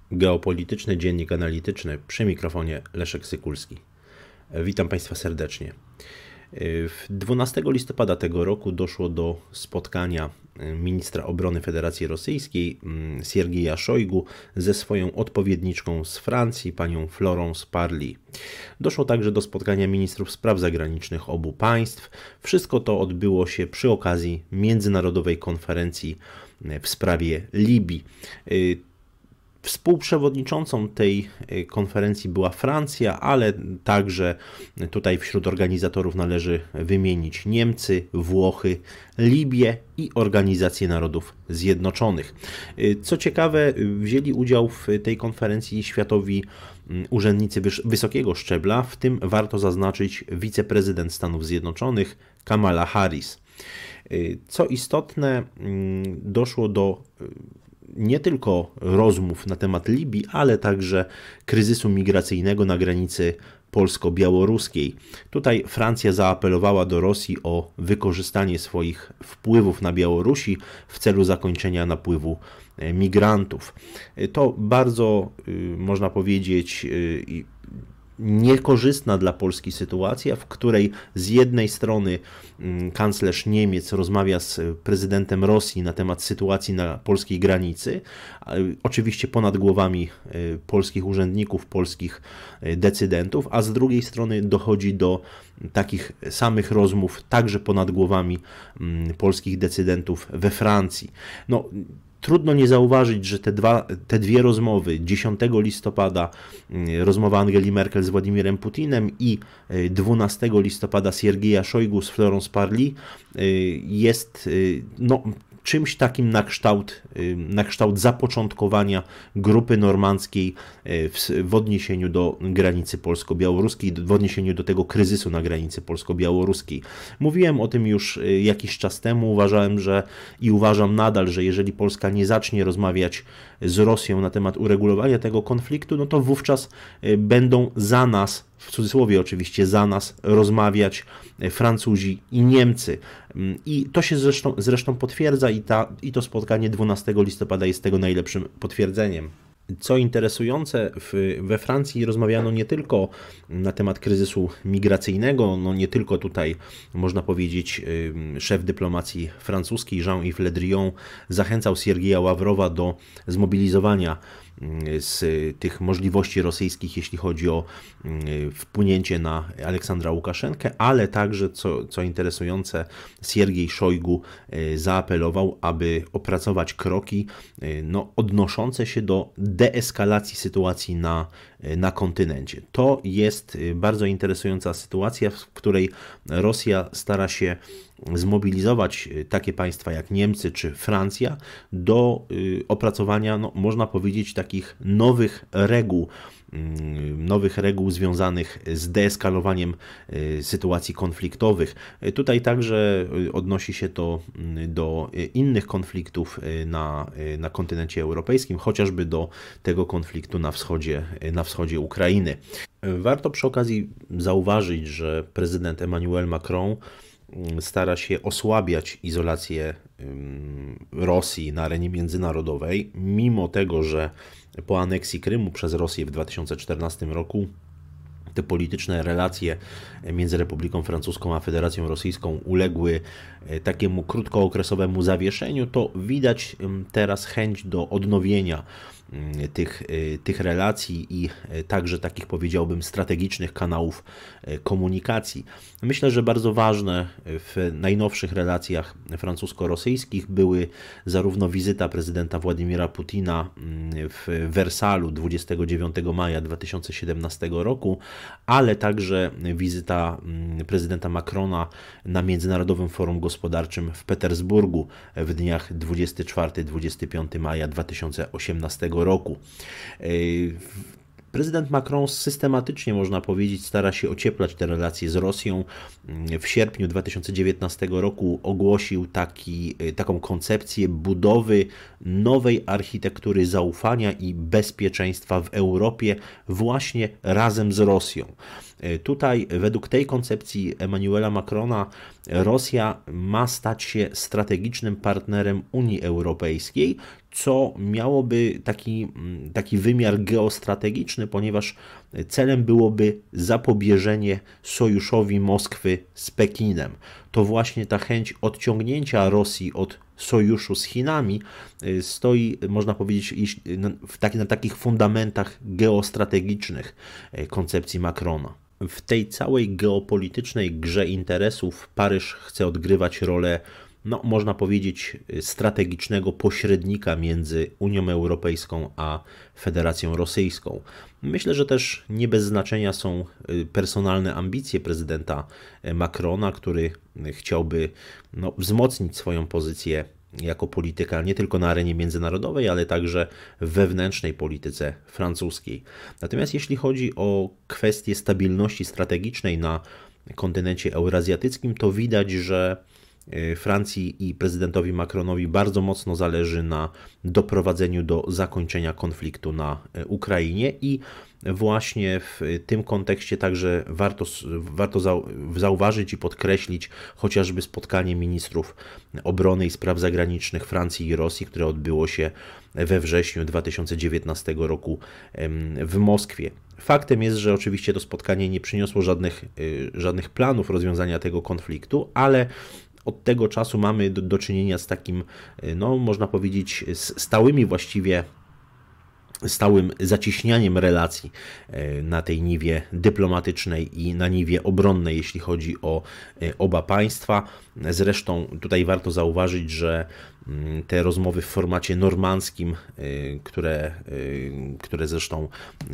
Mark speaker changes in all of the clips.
Speaker 1: Geopolityczny Dziennik Analityczny, przy mikrofonie Leszek Sykulski. Witam Państwa serdecznie. 12 listopada tego roku doszło do spotkania ministra obrony Federacji Rosyjskiej Siergieja Szojgu ze swoją odpowiedniczką z Francji, panią Florence Parly. Doszło także do spotkania ministrów spraw zagranicznych obu państw. Wszystko to odbyło się przy okazji międzynarodowej konferencji w sprawie Libii. Współprzewodniczącą tej konferencji była Francja, ale także tutaj wśród organizatorów należy wymienić Niemcy, Włochy, Libię i Organizację Narodów Zjednoczonych. Co ciekawe, wzięli udział w tej konferencji światowi urzędnicy wysokiego szczebla, w tym warto zaznaczyć wiceprezydent Stanów Zjednoczonych Kamala Harris. Co istotne, doszło do nie tylko rozmów na temat Libii, ale także kryzysu migracyjnego na granicy polsko-białoruskiej. Tutaj Francja zaapelowała do Rosji o wykorzystanie swoich wpływów na Białorusi w celu zakończenia napływu migrantów. To bardzo, można powiedzieć, niekorzystna dla Polski sytuacja, w której z jednej strony kanclerz Niemiec rozmawia z prezydentem Rosji na temat sytuacji na polskiej granicy, oczywiście ponad głowami polskich urzędników, polskich decydentów, a z drugiej strony dochodzi do takich samych rozmów także ponad głowami polskich decydentów we Francji. Trudno nie zauważyć, że te dwie rozmowy, 10 listopada rozmowa Angeli Merkel z Władimirem Putinem i 12 listopada Siergieja Szojgu z Florence Parly jest czymś takim na kształt zapoczątkowania grupy normandzkiej w odniesieniu do granicy polsko-białoruskiej, w odniesieniu do tego kryzysu na granicy polsko-białoruskiej. Mówiłem o tym już jakiś czas temu, uważam nadal, że jeżeli Polska nie zacznie rozmawiać z Rosją na temat uregulowania tego konfliktu, no to wówczas będą za nas, w cudzysłowie oczywiście, za nas rozmawiać Francuzi i Niemcy. I to się zresztą potwierdza i to spotkanie 12 listopada jest tego najlepszym potwierdzeniem. Co interesujące, we Francji rozmawiano nie tylko na temat kryzysu migracyjnego, nie tylko tutaj, można powiedzieć, szef dyplomacji francuskiej Jean-Yves Le Drian zachęcał Siergieja Ławrowa do zmobilizowania z tych możliwości rosyjskich, jeśli chodzi o wpłynięcie na Aleksandra Łukaszenkę, ale także, co interesujące, Siergiej Szojgu zaapelował, aby opracować kroki odnoszące się do deeskalacji sytuacji na kontynencie. To jest bardzo interesująca sytuacja, w której Rosja stara się zmobilizować takie państwa jak Niemcy czy Francja do opracowania, można powiedzieć, takich nowych reguł związanych z deeskalowaniem sytuacji konfliktowych. Tutaj także odnosi się to do innych konfliktów na kontynencie europejskim, chociażby do tego konfliktu na wschodzie Ukrainy. Warto przy okazji zauważyć, że prezydent Emmanuel Macron stara się osłabiać izolację Rosji na arenie międzynarodowej, mimo tego, że po aneksji Krymu przez Rosję w 2014 roku te polityczne relacje między Republiką Francuską a Federacją Rosyjską uległy takiemu krótkookresowemu zawieszeniu, to widać teraz chęć do odnowienia tych relacji i także takich, powiedziałbym, strategicznych kanałów komunikacji. Myślę, że bardzo ważne w najnowszych relacjach francusko-rosyjskich były zarówno wizyta prezydenta Władimira Putina w Wersalu 29 maja 2017 roku, ale także wizyta prezydenta Macrona na Międzynarodowym Forum Gospodarczym w Petersburgu w dniach 24-25 maja 2018 roku. Prezydent Macron systematycznie, można powiedzieć, stara się ocieplać te relacje z Rosją. W sierpniu 2019 roku ogłosił taką koncepcję budowy nowej architektury zaufania i bezpieczeństwa w Europie właśnie razem z Rosją. Tutaj według tej koncepcji Emmanuela Macrona Rosja ma stać się strategicznym partnerem Unii Europejskiej, co miałoby taki wymiar geostrategiczny, ponieważ celem byłoby zapobieżenie sojuszowi Moskwy z Pekinem. To właśnie ta chęć odciągnięcia Rosji od sojuszu z Chinami stoi, można powiedzieć, na takich fundamentach geostrategicznych koncepcji Macrona. W tej całej geopolitycznej grze interesów Paryż chce odgrywać rolę, no, można powiedzieć, strategicznego pośrednika między Unią Europejską a Federacją Rosyjską. Myślę, że też nie bez znaczenia są personalne ambicje prezydenta Macrona, który chciałby, no, wzmocnić swoją pozycję jako polityka nie tylko na arenie międzynarodowej, ale także w wewnętrznej polityce francuskiej. Natomiast jeśli chodzi o kwestię stabilności strategicznej na kontynencie eurazjatyckim, to widać, że Francji i prezydentowi Macronowi bardzo mocno zależy na doprowadzeniu do zakończenia konfliktu na Ukrainie i właśnie w tym kontekście także warto zauważyć i podkreślić chociażby spotkanie ministrów obrony i spraw zagranicznych Francji i Rosji, które odbyło się we wrześniu 2019 roku w Moskwie. Faktem jest, że oczywiście to spotkanie nie przyniosło żadnych planów rozwiązania tego konfliktu, ale od tego czasu mamy do czynienia z takim, no, można powiedzieć, stałym zacieśnianiem relacji na tej niwie dyplomatycznej i na niwie obronnej, jeśli chodzi o oba państwa. Zresztą tutaj warto zauważyć, że te rozmowy w formacie normandzkim, które zresztą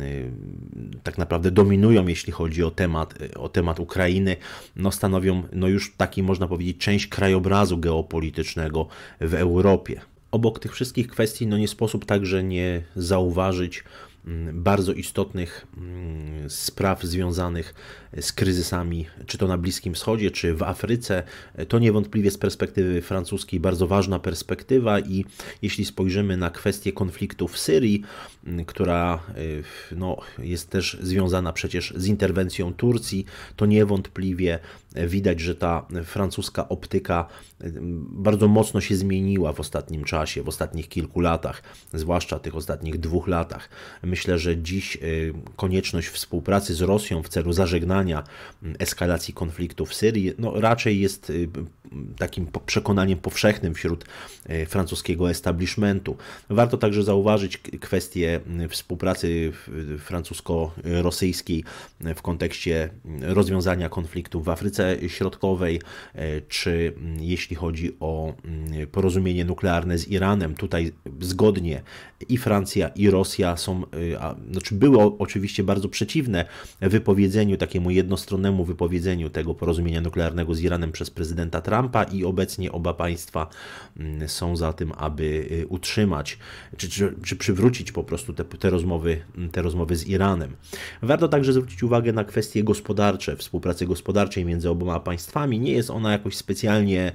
Speaker 1: tak naprawdę dominują, jeśli chodzi o temat Ukrainy, no stanowią, no, już taki, można powiedzieć, część krajobrazu geopolitycznego w Europie. Obok tych wszystkich kwestii, no, nie sposób także nie zauważyć bardzo istotnych spraw związanych z kryzysami, czy to na Bliskim Wschodzie, czy w Afryce. To niewątpliwie z perspektywy francuskiej bardzo ważna perspektywa i jeśli spojrzymy na kwestię konfliktu w Syrii, która, no, jest też związana przecież z interwencją Turcji, to niewątpliwie widać, że ta francuska optyka bardzo mocno się zmieniła w ostatnim czasie, w ostatnich kilku latach, zwłaszcza tych ostatnich 2 latach. Myślę, że dziś konieczność współpracy z Rosją w celu zażegnania eskalacji konfliktu w Syrii, no, raczej jest takim przekonaniem powszechnym wśród francuskiego establishmentu. Warto także zauważyć kwestię współpracy francusko-rosyjskiej w kontekście rozwiązania konfliktu w Afryce Środkowej, czy jeśli chodzi o porozumienie nuklearne z Iranem. Tutaj zgodnie i Francja, i Rosja były oczywiście bardzo przeciwne takiemu jednostronnemu wypowiedzeniu tego porozumienia nuklearnego z Iranem przez prezydenta Trumpa i obecnie oba państwa są za tym, aby utrzymać, czy przywrócić po prostu te rozmowy z Iranem. Warto także zwrócić uwagę na kwestie gospodarcze, współpracy gospodarczej między oboma państwami. Nie jest ona jakoś specjalnie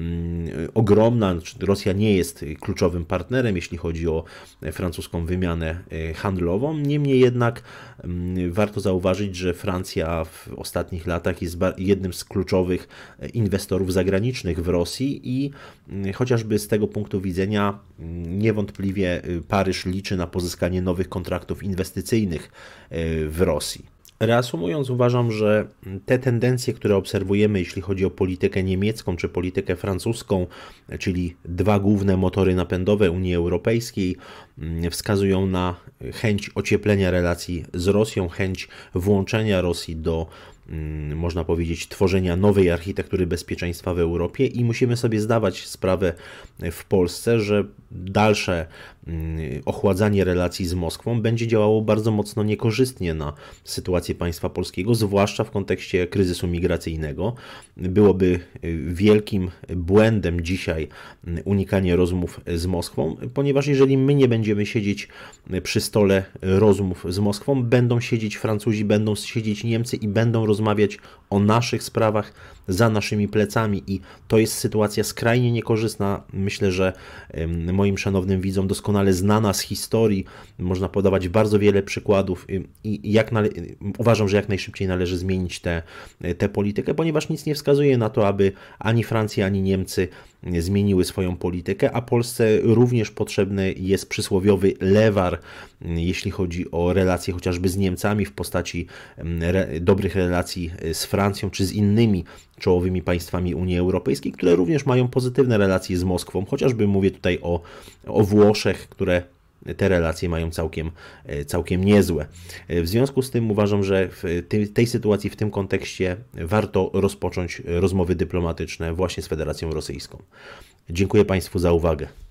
Speaker 1: ogromna. Rosja nie jest kluczowym partnerem, jeśli chodzi o francuską wymianę handlową. Niemniej jednak warto zauważyć, że Francja w ostatnich latach jest jednym z kluczowych inwestorów zagranicznych w Rosji i chociażby z tego punktu widzenia niewątpliwie Paryż liczy na pozyskanie nowych kontraktów inwestycyjnych w Rosji. Reasumując, uważam, że te tendencje, które obserwujemy, jeśli chodzi o politykę niemiecką czy politykę francuską, czyli 2 główne motory napędowe Unii Europejskiej, wskazują na chęć ocieplenia relacji z Rosją, chęć włączenia Rosji do, można powiedzieć, tworzenia nowej architektury bezpieczeństwa w Europie i musimy sobie zdawać sprawę w Polsce, że dalsze ochładzanie relacji z Moskwą będzie działało bardzo mocno niekorzystnie na sytuację państwa polskiego, zwłaszcza w kontekście kryzysu migracyjnego. Byłoby wielkim błędem dzisiaj unikanie rozmów z Moskwą, ponieważ jeżeli my nie będziemy siedzieć przy stole rozmów z Moskwą, będą siedzieć Francuzi, będą siedzieć Niemcy i będą rozmawiać o naszych sprawach za naszymi plecami i to jest sytuacja skrajnie niekorzystna. Myślę, że moim szanownym widzom doskonale znana z historii, można podawać bardzo wiele przykładów i uważam, że jak najszybciej należy zmienić tę politykę, ponieważ nic nie wskazuje na to, aby ani Francja, ani Niemcy zmieniły swoją politykę, a Polsce również potrzebny jest przysłowiowy lewar, jeśli chodzi o relacje chociażby z Niemcami w postaci dobrych relacji z Francją czy z innymi czołowymi państwami Unii Europejskiej, które również mają pozytywne relacje z Moskwą, chociażby mówię tutaj o Włoszech, które te relacje mają całkiem niezłe. W związku z tym uważam, że w tej sytuacji, w tym kontekście warto rozpocząć rozmowy dyplomatyczne właśnie z Federacją Rosyjską. Dziękuję Państwu za uwagę.